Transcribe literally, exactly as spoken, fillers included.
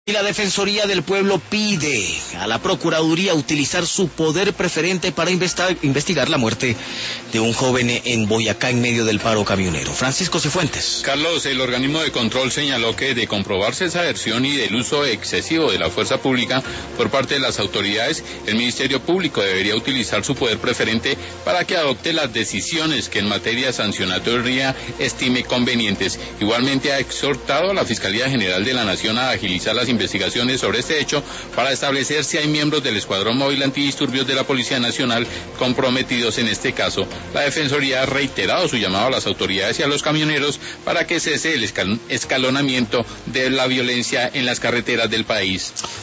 Y la Defensoría del Pueblo pide a la Procuraduría utilizar su poder preferente para investigar la muerte de un joven en Boyacá en medio del paro camionero. Francisco Cifuentes. Carlos, el organismo de control señaló que de comprobarse esa versión y del uso excesivo de la fuerza pública por parte de las autoridades, el Ministerio Público debería utilizar su poder preferente para que adopte las decisiones que en materia sancionatoria estime convenientes. Igualmente ha exhortado a la Fiscalía General de la Nación a agilizar las investigaciones sobre este hecho para establecer si hay miembros del Escuadrón Móvil Antidisturbios de la Policía Nacional comprometidos en este caso. La Defensoría ha reiterado su llamado a las autoridades y a los camioneros para que cese el escalonamiento de la violencia en las carreteras del país.